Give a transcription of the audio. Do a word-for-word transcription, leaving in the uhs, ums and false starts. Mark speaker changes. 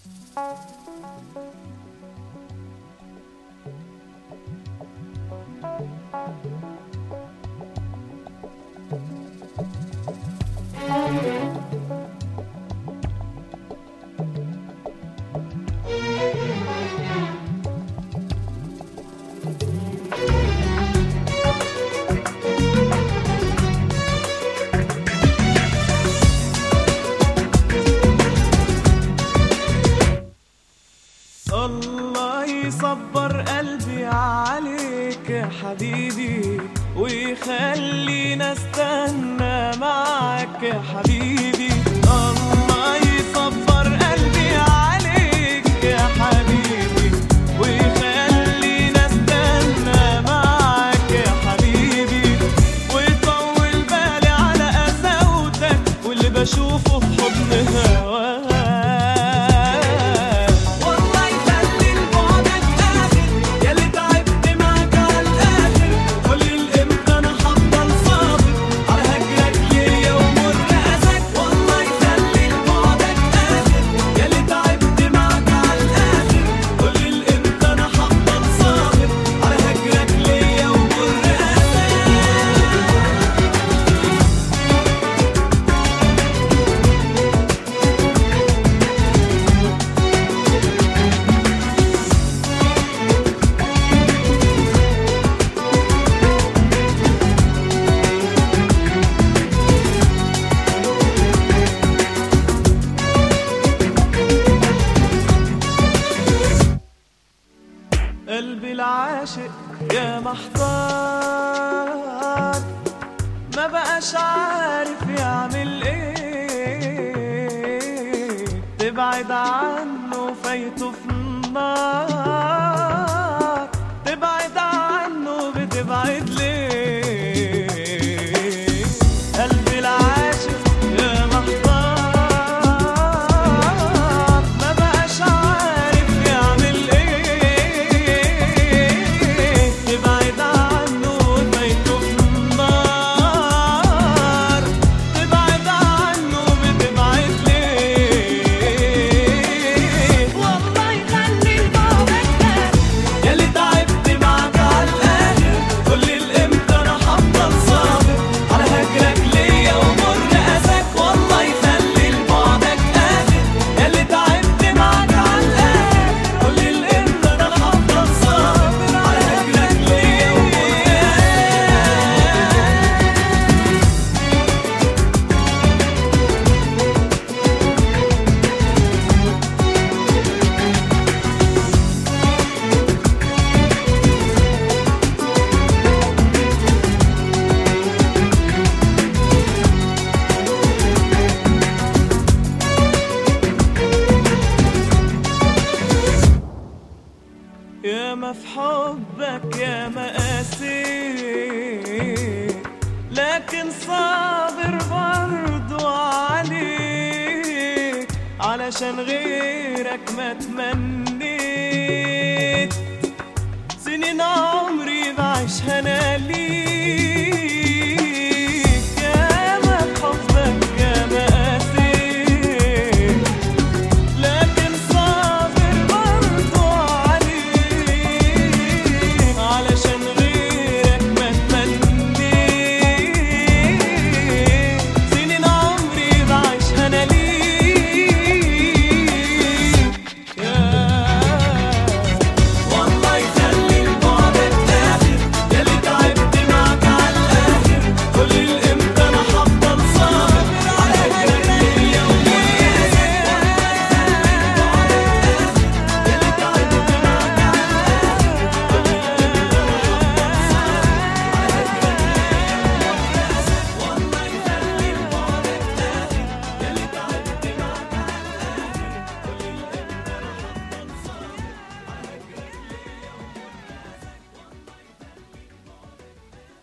Speaker 1: الله يصبر قلبي عليك يا حبيبي، ويخلينا استنى معك يا حبيبي. الله يصبر قلبي عليك يا حبيبي، ويخلينا استنى معك يا حبيبي، ويطول بالي على قساوتك واللي بشوفه في حضن هواك. قلبي العاشق يا محتار، ما بقاش عارف يعمل ايه، تبعد عنه فايته في النار، تبعد عنه بتبعد ليه؟ قلبي العاشق يا محتار، ما بقاش عارف يعمل ايه، تبعد عنه فايته في النار، تبعد عنه بتبعد ليه؟
Speaker 2: والله يخلي البعد أكتر،
Speaker 1: ياللي تعبت معاك عالآخر، قولي الإمتى أنا هفضل صابر على هجرك ليا ومر أذاك. والله يخلي البعدك آخر، ياللي تعبت معاك عالآخر، قولي الإمتى أنا هفضل صابر على هجرك ليا ومر يا ما في حبك يا ما قاسيت، لكن صابر برضو عليك، علشان غيرك ما تمنيت، سنين عمري بعيشها انا ليك.